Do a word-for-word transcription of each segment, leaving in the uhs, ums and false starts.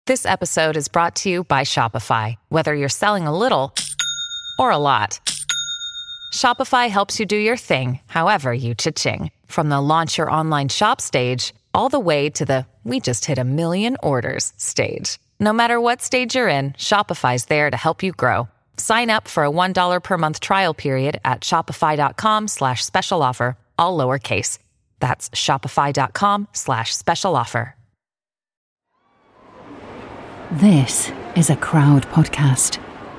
This episode is brought to you by Shopify. Whether you're selling a little or a lot, Shopify helps you do your thing, however you cha-ching. From the launch your online shop stage, all the way to the we just hit a million orders stage. No matter what stage you're in, Shopify's there to help you grow. Sign up for a one dollar per month trial period at shopify.com slash special offer, all lowercase. That's shopify.com slash special offer. This is a Crowd podcast.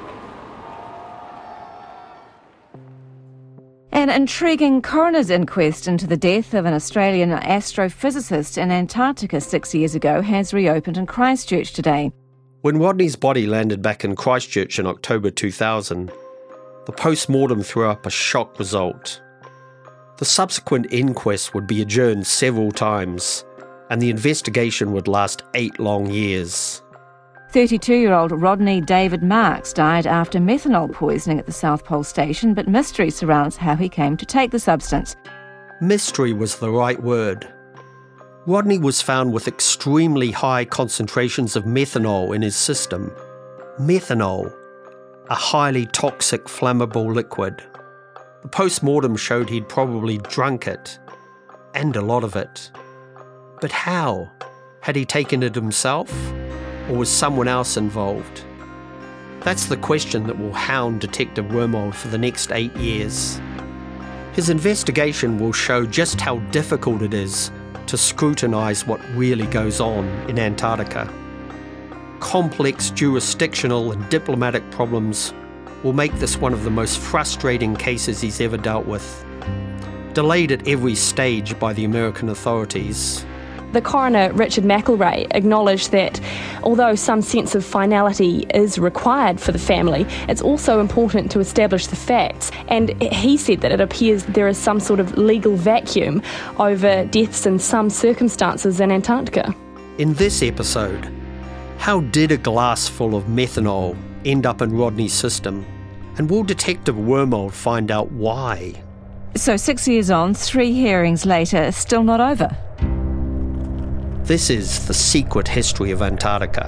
An intriguing coroner's inquest into the death of an Australian astrophysicist in Antarctica six years ago has reopened in Christchurch today. When Rodney's body landed back in Christchurch in October two thousand, the post-mortem threw up a shock result. The subsequent inquest would be adjourned several times, and the investigation would last eight long years. thirty-two-year-old Rodney David Marks died after methanol poisoning at the South Pole Station, but mystery surrounds how he came to take the substance. Mystery was the right word. Rodney was found with extremely high concentrations of methanol in his system. Methanol, a highly toxic flammable liquid. The post-mortem showed he'd probably drunk it, and a lot of it. But how? Had he taken it himself? Or was someone else involved? That's the question that will hound Detective Wormold for the next eight years. His investigation will show just how difficult it is to scrutinise what really goes on in Antarctica. Complex jurisdictional and diplomatic problems will make this one of the most frustrating cases he's ever dealt with. Delayed at every stage by the American authorities. The coroner, Richard McElrea, acknowledged that although some sense of finality is required for the family, it's also important to establish the facts. And he said that it appears there is some sort of legal vacuum over deaths in some circumstances in Antarctica. In this episode, how did a glass full of methanol end up in Rodney's system? And will Detective Wormold find out why? So six years on, three hearings later, still not over. This is The Secret History of Antarctica.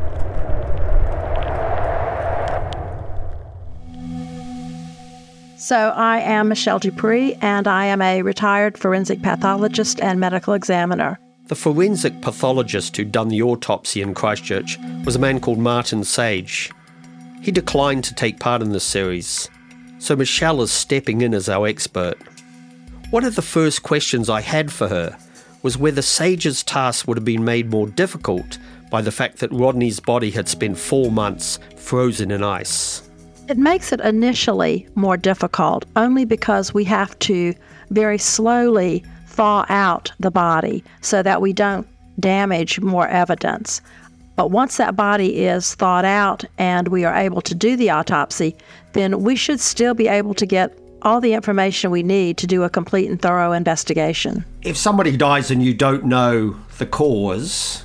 So I am Michelle Dupree, and I am a retired forensic pathologist and medical examiner. The forensic pathologist who'd done the autopsy in Christchurch was a man called Martin Sage. He declined to take part in this series, so Michelle is stepping in as our expert. One of the first questions I had for her was whether Sage's task would have been made more difficult by the fact that Rodney's body had spent four months frozen in ice. It makes it initially more difficult only because we have to very slowly thaw out the body so that we don't damage more evidence. But once that body is thawed out and we are able to do the autopsy, then we should still be able to get all the information we need to do a complete and thorough investigation. If somebody dies and you don't know the cause,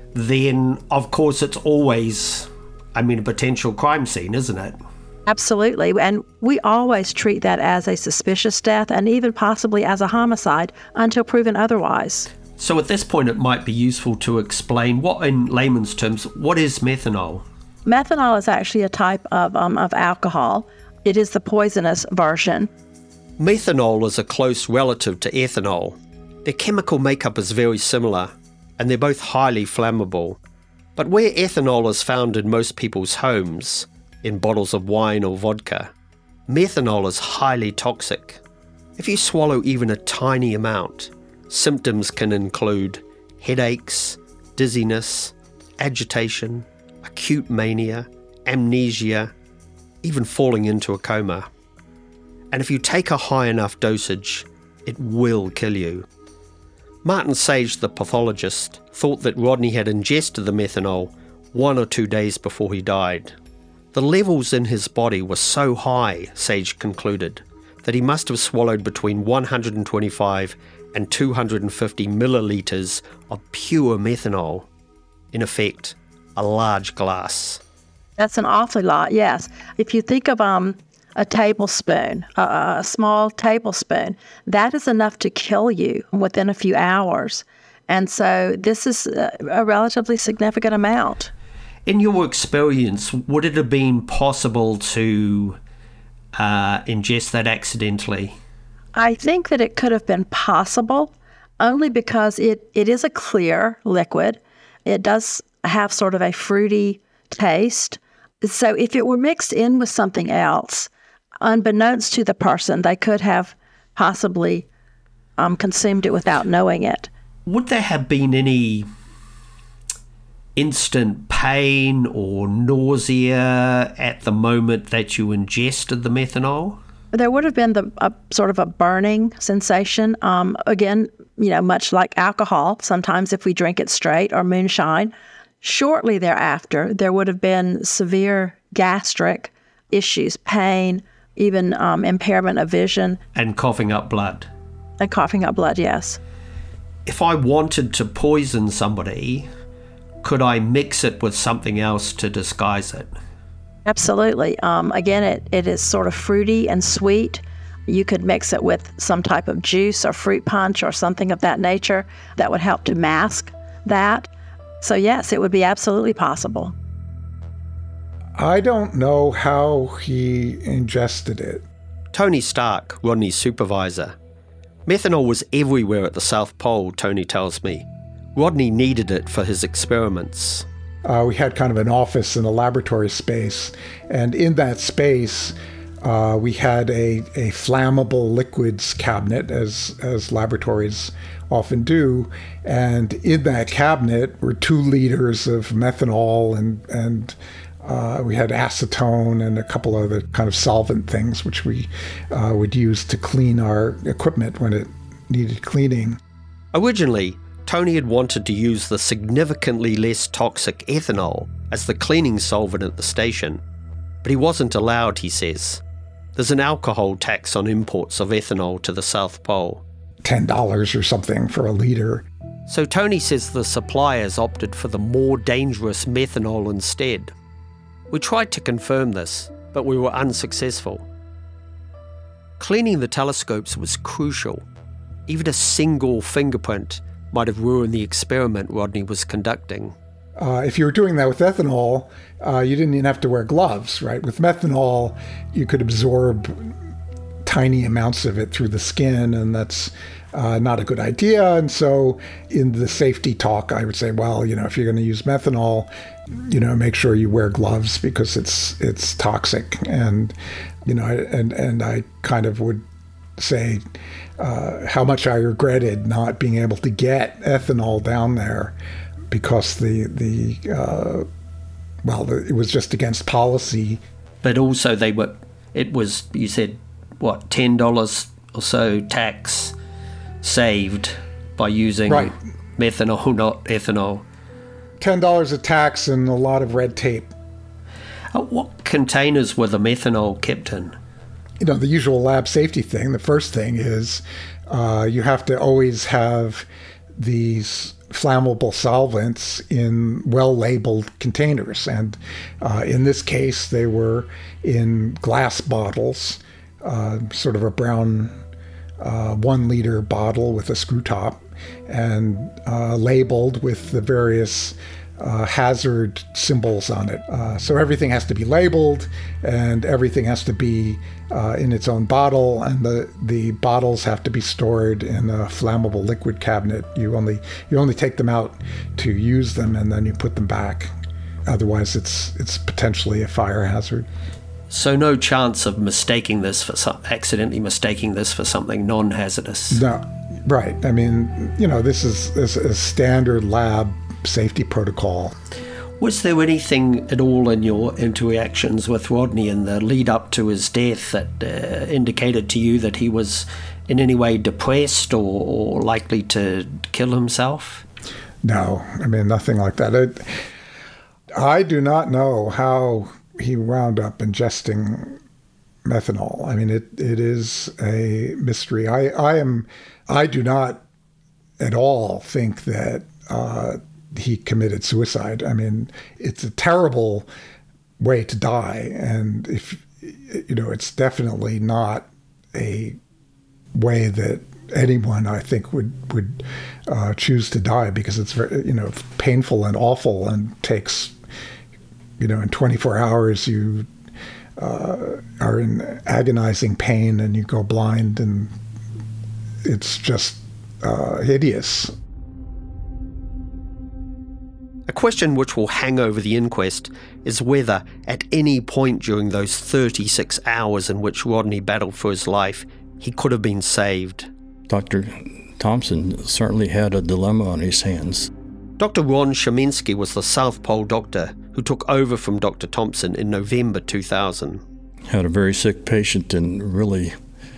then of course it's always, I mean, a potential crime scene, isn't it? Absolutely, and we always treat that as a suspicious death and even possibly as a homicide until proven otherwise. So at this point it might be useful to explain what, in layman's terms, what is methanol? Methanol is actually a type of, um, of alcohol. It is the poisonous version. Methanol is a close relative to ethanol. Their chemical makeup is very similar, and they're both highly flammable. But where ethanol is found in most people's homes, in bottles of wine or vodka, methanol is highly toxic. If you swallow even a tiny amount, symptoms can include headaches, dizziness, agitation, acute mania, amnesia, even falling into a coma. And if you take a high enough dosage, it will kill you. Martin Sage, the pathologist, thought that Rodney had ingested the methanol one or two days before he died. The levels in his body were so high, Sage concluded, that he must have swallowed between one hundred twenty-five and two hundred fifty millilitres of pure methanol. In effect, a large glass. That's an awfully lot, yes. If you think of um, a tablespoon, a, a small tablespoon, that is enough to kill you within a few hours. And so this is a, a relatively significant amount. In your experience, would it have been possible to uh, ingest that accidentally? I think that it could have been possible only because it, it is a clear liquid. It does have sort of a fruity taste. So if it were mixed in with something else, unbeknownst to the person, they could have possibly um, consumed it without knowing it. Would there have been any instant pain or nausea at the moment that you ingested the methanol? There would have been the a, sort of a burning sensation. Um, again, you know, much like alcohol, sometimes if we drink it straight or moonshine. Shortly thereafter, there would have been severe gastric issues, pain, even um, impairment of vision. And coughing up blood. And coughing up blood, yes. If I wanted to poison somebody, could I mix it with something else to disguise it? Absolutely. Um, again, it, it is sort of fruity and sweet. You could mix it with some type of juice or fruit punch or something of that nature that would help to mask that. So yes, it would be absolutely possible. I don't know how he ingested it. Tony Stark, Rodney's supervisor. Methanol was everywhere at the South Pole, Tony tells me. Rodney needed it for his experiments. Uh, we had kind of an office and a laboratory space, and in that space, uh, we had a, a flammable liquids cabinet, as as laboratories often do, and in that cabinet were two liters of methanol, and and uh, we had acetone and a couple other kind of solvent things which we uh, would use to clean our equipment when it needed cleaning. Originally, Tony had wanted to use the significantly less toxic ethanol as the cleaning solvent at the station, but he wasn't allowed, he says. There's an alcohol tax on imports of ethanol to the South Pole. ten dollars or something for a liter. So Tony says the suppliers opted for the more dangerous methanol instead. We tried to confirm this, but we were unsuccessful. Cleaning the telescopes was crucial. Even a single fingerprint might have ruined the experiment Rodney was conducting. Uh, if you were doing that with ethanol, uh, you didn't even have to wear gloves, right? With methanol, you could absorb tiny amounts of it through the skin, and that's uh, not a good idea. And so in the safety talk, I would say, well, you know, if you're going to use methanol, you know, make sure you wear gloves because it's it's toxic. And, you know, and, and I kind of would say uh, how much I regretted not being able to get ethanol down there because the, the uh, well, the, it was just against policy. But also they were, it was, you said, what, ten dollars or so tax saved by using right. methanol, not ethanol. ten dollars a tax and a lot of red tape. Uh, what containers were the methanol kept in? You know, the usual lab safety thing. The first thing is uh, you have to always have these flammable solvents in well-labeled containers. And uh, in this case, they were in glass bottles, uh, sort of a brown uh, one-liter bottle with a screw top, and uh, labeled with the various Uh, hazard symbols on it. Uh, so everything has to be labeled, and everything has to be uh, in its own bottle, and the, the bottles have to be stored in a flammable liquid cabinet. You only you only take them out to use them, and then you put them back. Otherwise, it's it's potentially a fire hazard. So no chance of mistaking this for some, accidentally mistaking this for something non-hazardous. No, right. I mean, you know, this is, is a standard lab safety protocol. Was there anything at all in your interactions with Rodney in the lead up to his death that uh, indicated to you that he was in any way depressed or, or likely to kill himself? No, I mean, nothing like that. I, I do not know how he wound up ingesting methanol. I mean, it, it is a mystery. I, I am, I do not at all think that uh, he committed suicide. I mean, it's a terrible way to die. And if, you know, it's definitely not a way that anyone, I think, would, would uh, choose to die, because it's very, you know, painful and awful and takes you know, in twenty-four hours you uh, are in agonizing pain and you go blind, and it's just uh, hideous. A question which will hang over the inquest is whether, at any point during those thirty-six hours in which Rodney battled for his life, he could have been saved. Doctor Thompson certainly had a dilemma on his hands. Doctor Ron Shemensky was the South Pole doctor who took over from Doctor Thompson in November two thousand. Had a very sick patient and really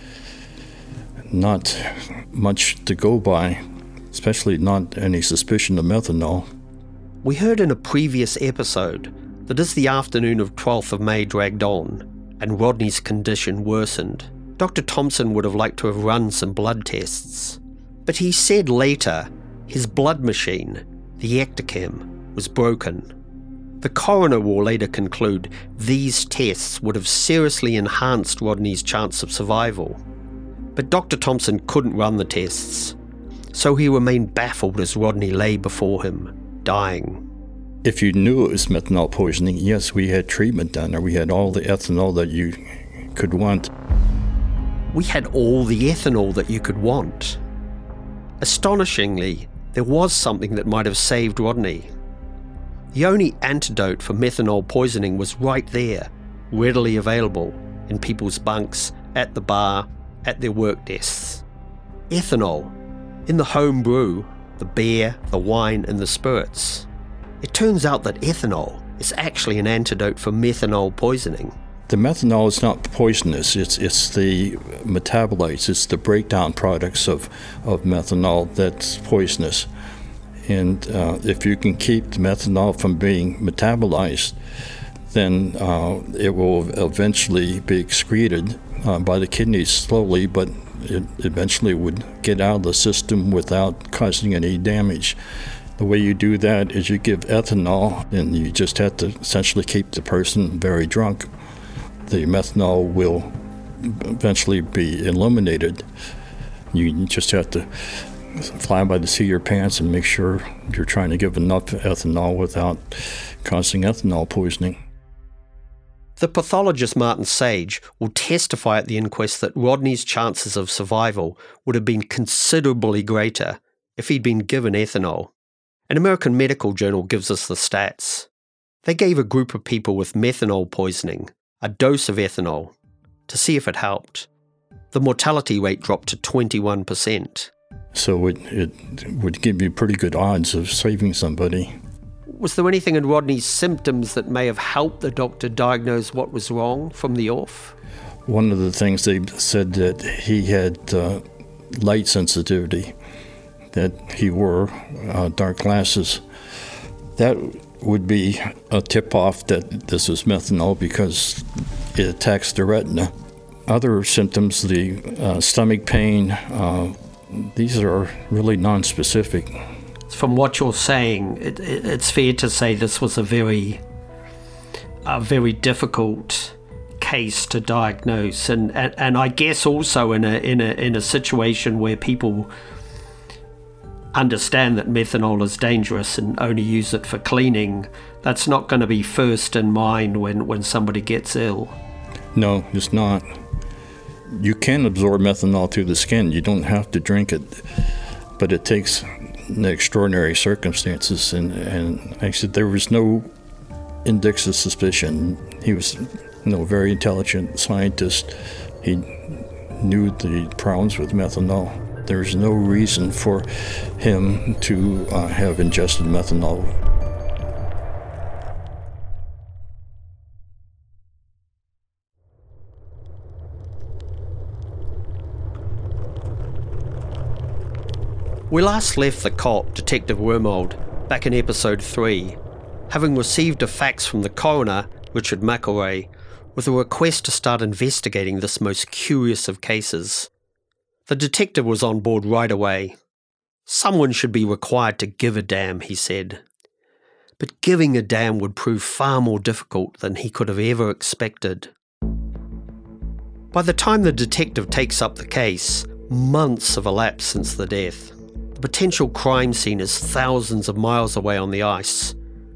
not much to go by, especially not any suspicion of methanol. We heard in a previous episode that as the afternoon of twelfth of May dragged on and Rodney's condition worsened, Doctor Thompson would have liked to have run some blood tests. But he said later his blood machine, the Ectochem, was broken. The coroner will later conclude these tests would have seriously enhanced Rodney's chance of survival. But Doctor Thompson couldn't run the tests, so he remained baffled as Rodney lay before him, dying. If you knew it was methanol poisoning, yes, we had treatment done there. We had all the ethanol that you could want. We had all the ethanol that you could want. Astonishingly, there was something that might have saved Rodney. The only antidote for methanol poisoning was right there, readily available, in people's bunks, at the bar, at their work desks. Ethanol, in the home brew, the beer, the wine, and the spirits. It turns out that ethanol is actually an antidote for methanol poisoning. The methanol is not poisonous. It's it's the metabolites, it's the breakdown products of, of methanol that's poisonous. And uh, if you can keep the methanol from being metabolized, then uh, it will eventually be excreted uh, by the kidneys slowly, but it eventually would get out of the system without causing any damage. The way you do that is you give ethanol, and you just have to essentially keep the person very drunk. The methanol will eventually be eliminated. You just have to fly by the seat of your pants and make sure you're trying to give enough ethanol without causing ethanol poisoning. The pathologist Martin Sage will testify at the inquest that Rodney's chances of survival would have been considerably greater if he'd been given ethanol. An American medical journal gives us the stats. They gave a group of people with methanol poisoning a dose of ethanol to see if it helped. The mortality rate dropped to twenty-one percent. So it, it would give you pretty good odds of saving somebody. Was there anything in Rodney's symptoms that may have helped the doctor diagnose what was wrong from the off? One of the things they said that he had uh, light sensitivity, that he wore uh, dark glasses. That would be a tip-off that this is methanol because it attacks the retina. Other symptoms, the uh, stomach pain, uh, these are really non-specific. From what you're saying, it, it, it's fair to say this was a very, a very difficult case to diagnose, and, and, and I guess also in a in a in a situation where people understand that methanol is dangerous and only use it for cleaning, that's not going to be first in mind when, when somebody gets ill. No, it's not. You can absorb methanol through the skin. You don't have to drink it, but it takes extraordinary circumstances, and, and actually there was no index of suspicion. He was you know, a very intelligent scientist. He knew the problems with methanol. There's no reason for him to uh, have ingested methanol. We last left the cop, Detective Wormold, back in episode three, having received a fax from the coroner, Richard McElrea, with a request to start investigating this most curious of cases. The detective was on board right away. Someone should be required to give a damn, he said. But giving a damn would prove far more difficult than he could have ever expected. By the time the detective takes up the case, months have elapsed since the death. The potential crime scene is thousands of miles away on the ice.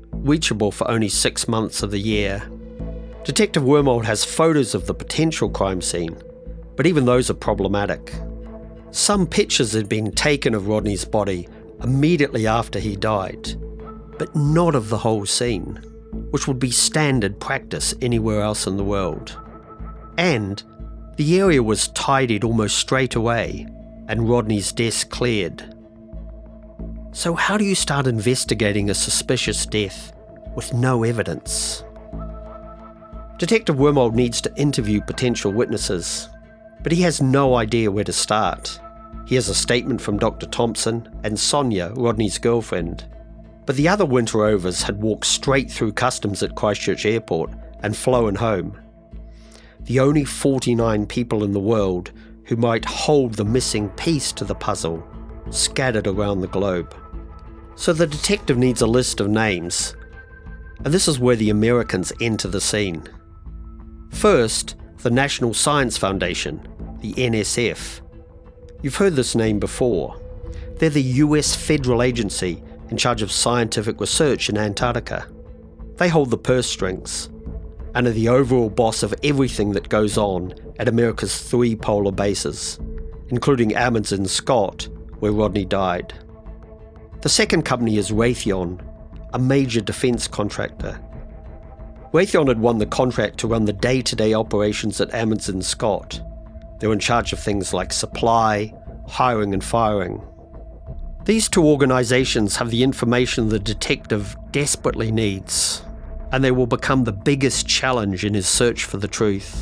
reachable for only six months of the year. Detective Wormold has photos of the potential crime scene, but even those are problematic. Some pictures had been taken of Rodney's body immediately after he died, but not of the whole scene, which would be standard practice anywhere else in the world. And the area was tidied almost straight away, and Rodney's desk cleared. So how do you start investigating a suspicious death with no evidence? Detective Wormold needs to interview potential witnesses, but he has no idea where to start. He has a statement from Doctor Thompson and Sonia, Rodney's girlfriend, but the other winter overs had walked straight through customs at Christchurch Airport and flown home. The only forty-nine people in the world who might hold the missing piece to the puzzle scattered around the globe. So the detective needs a list of names, and this is where the Americans enter the scene. First, the National Science Foundation, the N S F. You've heard this name before. They're the U S federal agency in charge of scientific research in Antarctica. They hold the purse strings and are the overall boss of everything that goes on at America's three polar bases, including Amundsen Scott, where Rodney died. The second company is Raytheon, a major defence contractor. Raytheon had won the contract to run the day-to-day operations at Amundsen Scott. They were in charge of things like supply, hiring and firing. These two organisations have the information the detective desperately needs, and they will become the biggest challenge in his search for the truth.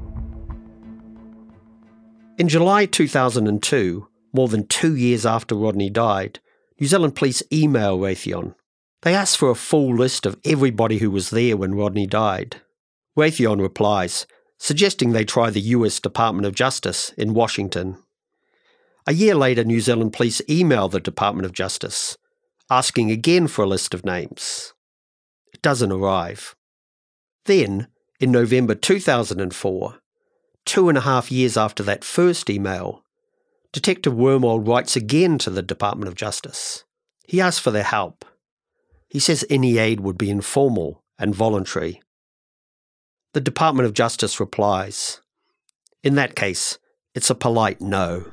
In July two thousand two, more than two years after Rodney died, New Zealand police email Raytheon. They ask for a full list of everybody who was there when Rodney died. Raytheon replies, suggesting they try the U S Department of Justice in Washington. A year later, New Zealand police email the Department of Justice, asking again for a list of names. It doesn't arrive. Then, in November two thousand four, two and a half years after that first email, Detective Wormold writes again to the Department of Justice. He asks for their help. He says any aid would be informal and voluntary. The Department of Justice replies, in that case, it's a polite no.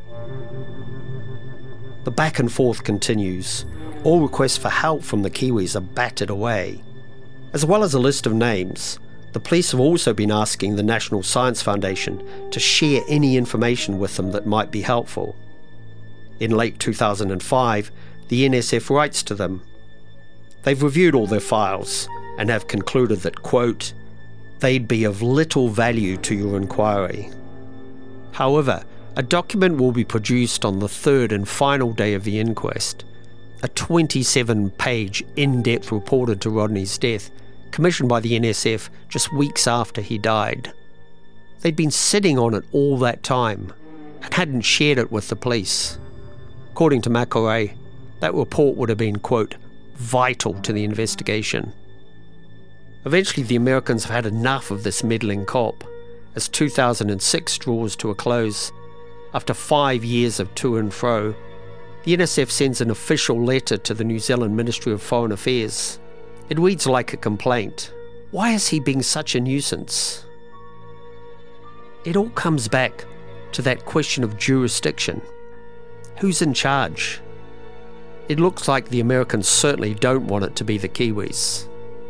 The back and forth continues. All requests for help from the Kiwis are battered away. As well as a list of names, the police have also been asking the National Science Foundation to share any information with them that might be helpful. In late two thousand five, the N S F writes to them. They've reviewed all their files and have concluded that, quote, they'd be of little value to your inquiry. However, a document will be produced on the third and final day of the inquest, a twenty-seven page in-depth report into Rodney's death, commissioned by the N S F just weeks after he died. They'd been sitting on it all that time and hadn't shared it with the police. According to McElrea, that report would have been, quote, vital to the investigation. Eventually, the Americans have had enough of this meddling cop, as two thousand six draws to a close. After five years of to and fro, the N S F sends an official letter to the New Zealand Ministry of Foreign Affairs. It reads like a complaint. Why is he being such a nuisance? It all comes back to that question of jurisdiction. Who's in charge? It looks like the Americans certainly don't want it to be the Kiwis.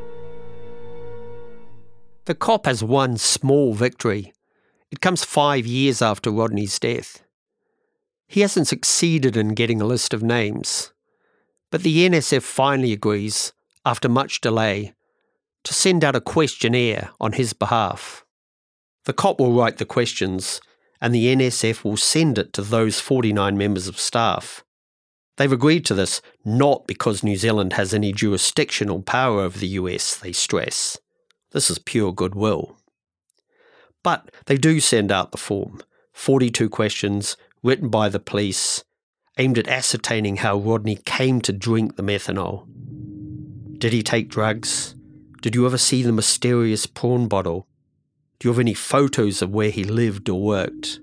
The cop has one small victory. It comes five years after Rodney's death. He hasn't succeeded in getting a list of names, but the N S F finally agrees, after much delay, to send out a questionnaire on his behalf. The cop will write the questions, and the N S F will send it to those forty-nine members of staff. They've agreed to this not because New Zealand has any jurisdictional power over the U S, they stress. This is pure goodwill. But they do send out the form, forty-two questions written by the police, aimed at ascertaining how Rodney came to drink the methanol. Did he take drugs? Did you ever see the mysterious prawn bottle? Do you have any photos of where he lived or worked?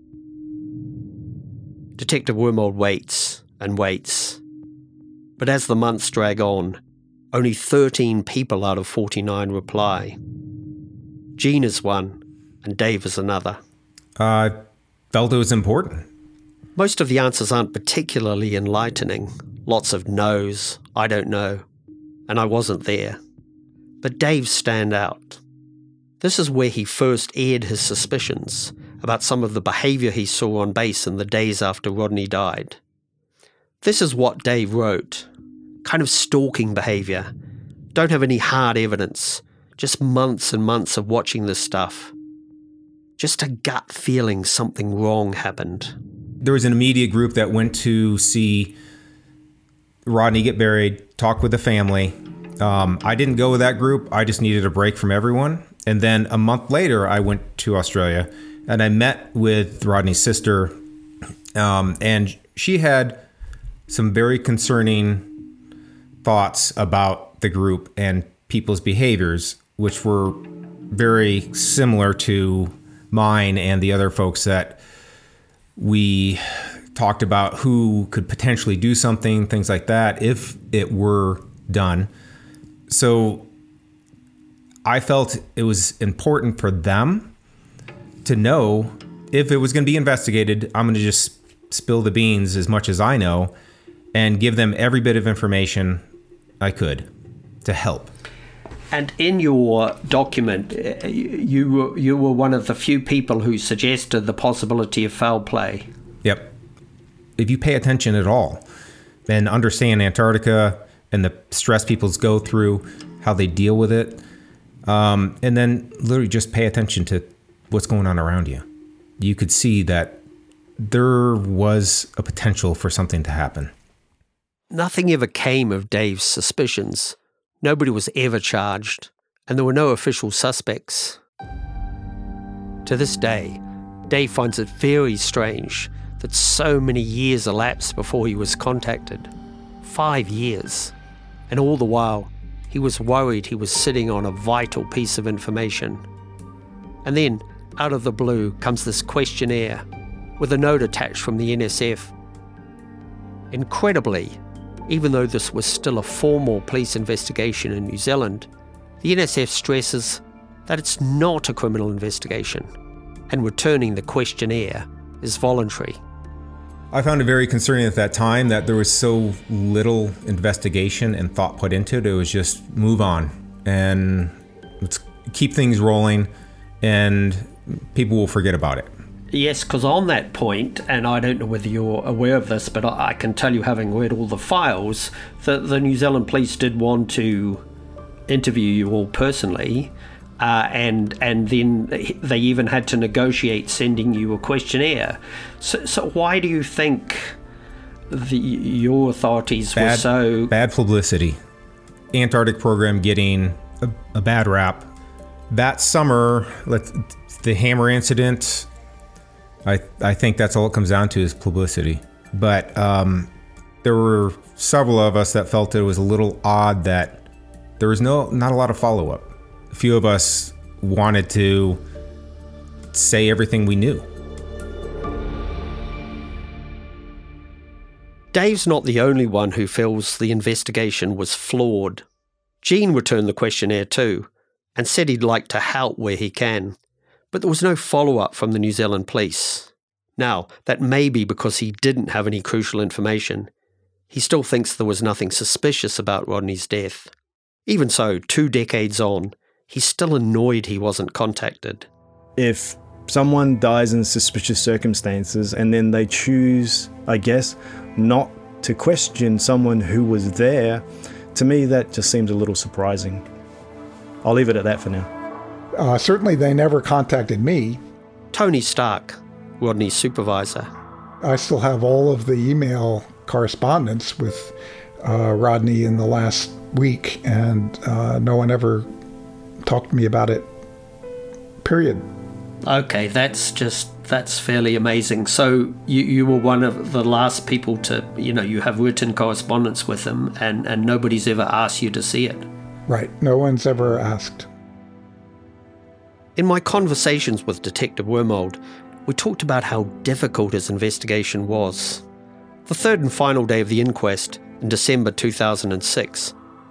Detective Wormold waits and waits. But as the months drag on, Only thirteen people out of forty-nine reply. Gene is one, and Dave is another. I uh, felt it was important. Most of the answers aren't particularly enlightening. Lots of no's, I don't know, and I wasn't there. But Dave's stand out. This is where he first aired his suspicions about some of the behaviour he saw on base in the days after Rodney died. This is what Dave wrote. Kind of stalking behaviour. Don't have any hard evidence. Just months and months of watching this stuff. Just a gut feeling something wrong happened. There was an immediate group that went to see Rodney get buried, talk with the family. Um, I didn't go with that group. I just needed a break from everyone. And then a month later, I went to Australia and I met with Rodney's sister. Um, and she had some very concerning thoughts about the group and people's behaviors, which were very similar to mine and the other folks that we talked about who could potentially do something, things like that, if it were done. So I felt it was important for them to know if it was going to be investigated. I'm going to just spill the beans as much as I know and give them every bit of information I could to help. And in your document, you were, you were one of the few people who suggested the possibility of foul play. Yep. If you pay attention at all and understand Antarctica and the stress people go through, how they deal with it, um, and then literally just pay attention to what's going on around you, you could see that there was a potential for something to happen. Nothing ever came of Dave's suspicions. Nobody was ever charged, and there were no official suspects. To this day, Dave finds it very strange that so many years elapsed before he was contacted. Five years. And all the while, he was worried he was sitting on a vital piece of information. And then, out of the blue, comes this questionnaire with a note attached from the N S F. Incredibly, even though this was still a formal police investigation in New Zealand, the N S F stresses that it's not a criminal investigation, and returning the questionnaire is voluntary. I found it very concerning at that time that there was so little investigation and thought put into it. It was just move on and let's keep things rolling and people will forget about it. Yes, because on that point, and I don't know whether you're aware of this, but I can tell you, having read all the files, that the New Zealand police did want to interview you all personally, uh, and and then they even had to negotiate sending you a questionnaire. So, so why do you think the your authorities bad, were so... Bad publicity. Antarctic program getting a, a bad rap. That summer, let's, the Hammer incident... I, I think that's all it comes down to is publicity. But um, there were several of us that felt it was a little odd that there was no not a lot of follow-up. A few of us wanted to say everything we knew. Dave's not the only one who feels the investigation was flawed. Gene returned the questionnaire too, and said he'd like to help where he can. But there was no follow-up from the New Zealand police. Now, that may be because he didn't have any crucial information. He still thinks there was nothing suspicious about Rodney's death. Even so, two decades on, he's still annoyed he wasn't contacted. If someone dies in suspicious circumstances and then they choose, I guess, not to question someone who was there, to me that just seems a little surprising. I'll leave it at that for now. Uh, certainly they never contacted me. Tony Stark, Rodney's supervisor. I still have all of the email correspondence with uh, Rodney in the last week, and uh, no one ever talked to me about it, period. Okay, that's just, that's fairly amazing. So you, you were one of the last people to, you know, you have written correspondence with him, and, and nobody's ever asked you to see it. Right, no one's ever asked. In my conversations with Detective Wormold, we talked about how difficult his investigation was. The third and final day of the inquest, in December two thousand six,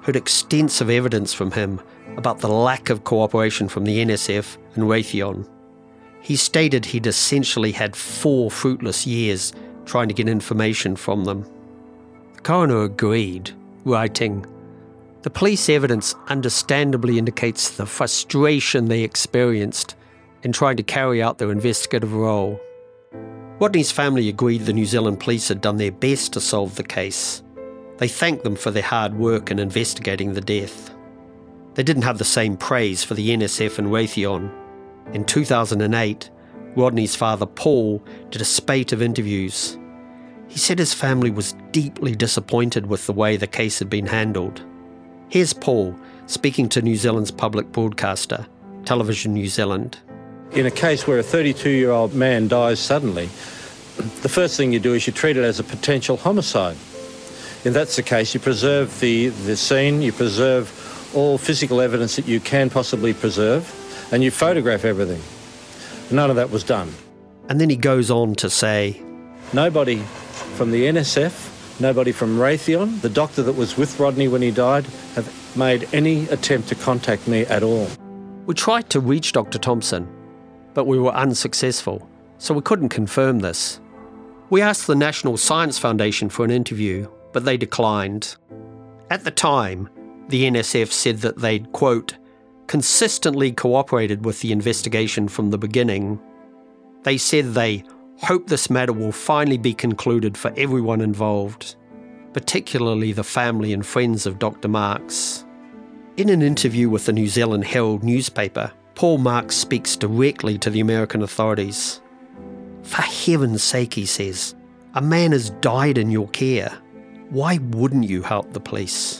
heard extensive evidence from him about the lack of cooperation from the N S F and Raytheon. He stated he'd essentially had four fruitless years trying to get information from them. The coroner agreed, writing, "The police evidence understandably indicates the frustration they experienced in trying to carry out their investigative role." Rodney's family agreed the New Zealand police had done their best to solve the case. They thanked them for their hard work in investigating the death. They didn't have the same praise for the N S F and Raytheon. In two thousand eight, Rodney's father Paul did a spate of interviews. He said his family was deeply disappointed with the way the case had been handled. Here's Paul speaking to New Zealand's public broadcaster, Television New Zealand. In a case where a thirty-two-year-old man dies suddenly, the first thing you do is you treat it as a potential homicide. If that's the case, you preserve the, the scene, you preserve all physical evidence that you can possibly preserve, and you photograph everything. None of that was done. And then he goes on to say, nobody from the N S F, nobody from Raytheon, the doctor that was with Rodney when he died, have made any attempt to contact me at all. We tried to reach Doctor Thompson, but we were unsuccessful, so we couldn't confirm this. We asked the National Science Foundation for an interview, but they declined. At the time, the N S F said that they'd, quote, consistently cooperated with the investigation from the beginning. They said they hope this matter will finally be concluded for everyone involved, particularly the family and friends of Doctor Marks. In an interview with the New Zealand Herald newspaper, Paul Marks speaks directly to the American authorities. For heaven's sake, he says, a man has died in your care. Why wouldn't you help the police?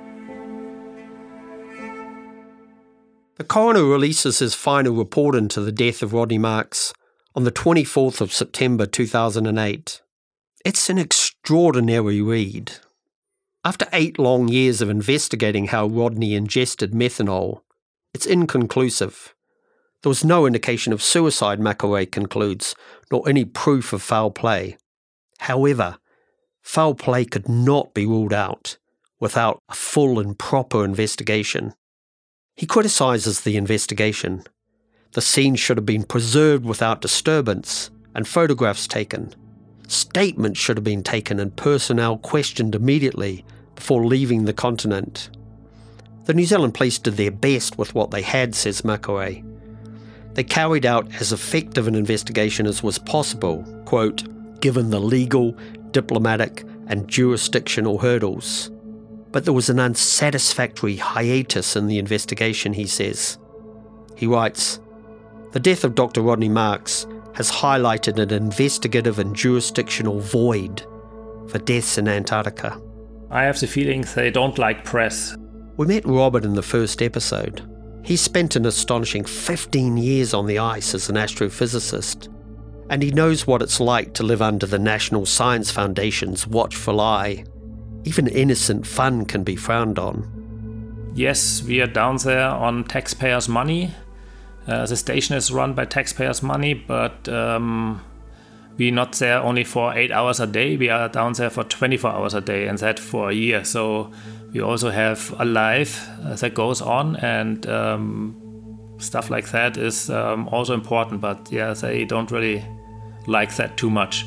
The coroner releases his final report into the death of Rodney Marks on the twenty-fourth of September two thousand eight. It's an extraordinary read. After eight long years of investigating how Rodney ingested methanol, it's inconclusive. There was no indication of suicide, McElrea concludes, nor any proof of foul play. However, foul play could not be ruled out without a full and proper investigation. He criticises the investigation. The scene should have been preserved without disturbance and photographs taken. Statements should have been taken and personnel questioned immediately before leaving the continent. The New Zealand police did their best with what they had, says McElrea. They carried out as effective an investigation as was possible, quote, given the legal, diplomatic and jurisdictional hurdles. But there was an unsatisfactory hiatus in the investigation, he says. He writes, the death of Doctor Rodney Marks has highlighted an investigative and jurisdictional void for deaths in Antarctica. I have the feeling they don't like press. We met Robert in the first episode. He spent an astonishing fifteen years on the ice as an astrophysicist, and he knows what it's like to live under the National Science Foundation's watchful eye. Even innocent fun can be frowned on. Yes, we are down there on taxpayers' money. Uh, the station is run by taxpayers' money, but um, we're not there only for eight hours a day. We are down there for twenty-four hours a day, and that for a year. So we also have a life uh, that goes on, and um, stuff like that is um, also important. But yeah, they don't really like that too much.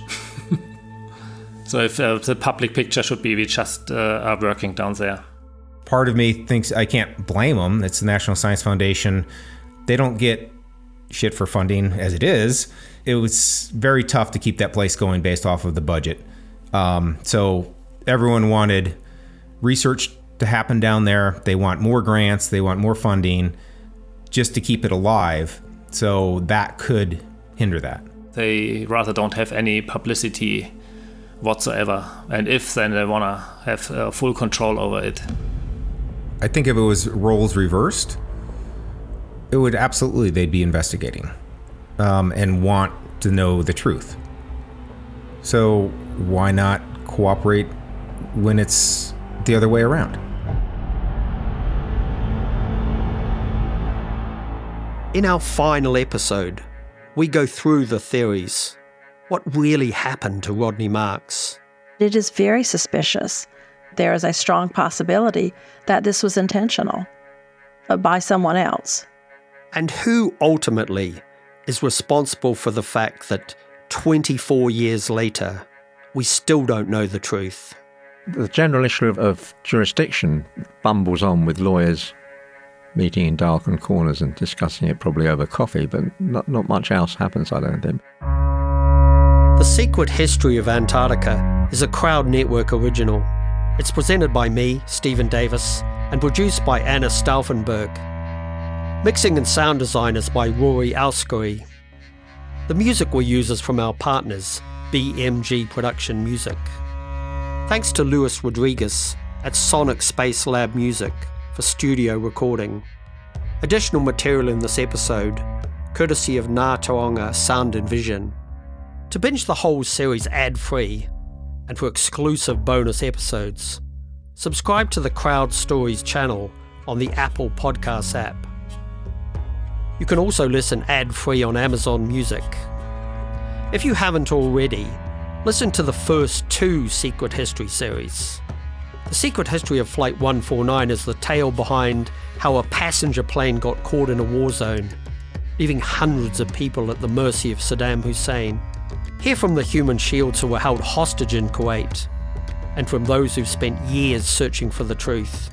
So if uh, the public picture should be we just uh, are working down there. Part of me thinks I can't blame them. It's the National Science Foundation. They don't get shit for funding as it is. It was very tough to keep that place going based off of the budget. Um, so everyone wanted research to happen down there. They want more grants. They want more funding just to keep it alive. So that could hinder that. They rather don't have any publicity whatsoever. And if, then they want to have uh, full control over it. I think if it was roles reversed, it would absolutely, they'd be investigating um, and want to know the truth. So why not cooperate when it's the other way around? In our final episode, we go through the theories. What really happened to Rodney Marks? It is very suspicious there is a strong possibility that this was intentional uh, by someone else. And who ultimately is responsible for the fact that twenty-four years later, we still don't know the truth? The general issue of, of jurisdiction bumbles on with lawyers meeting in darkened corners and discussing it probably over coffee, but not, not much else happens, I don't think. The Secret History of Antarctica is a Crowd Network original. It's presented by me, Stephen Davis, and produced by Anna Stauffenberg. Mixing and sound design is by Rory Alskery. The music we use is from our partners, B M G Production Music. Thanks to Luis Rodriguez at Sonic Space Lab Music for studio recording. Additional material in this episode, courtesy of Ngā Taonga Sound and Vision. To binge the whole series ad-free, and for exclusive bonus episodes, subscribe to the Crowd Stories channel on the Apple Podcasts app. You can also listen ad-free on Amazon Music. If you haven't already, listen to the first two Secret History series. The Secret History of Flight one forty-nine is the tale behind how a passenger plane got caught in a war zone, leaving hundreds of people at the mercy of Saddam Hussein. Hear from the human shields who were held hostage in Kuwait, and from those who've spent years searching for the truth.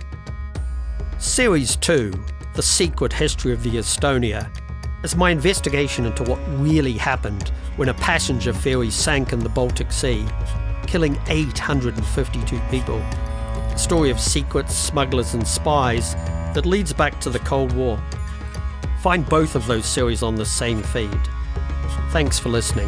Series two, The Secret History of the Estonia, is my investigation into what really happened when a passenger ferry sank in the Baltic Sea, killing eight hundred fifty-two people. A story of secrets, smugglers and spies that leads back to the Cold War. Find both of those series on the same feed. Thanks for listening.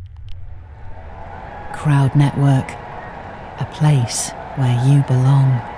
Crowd Network, a place where you belong.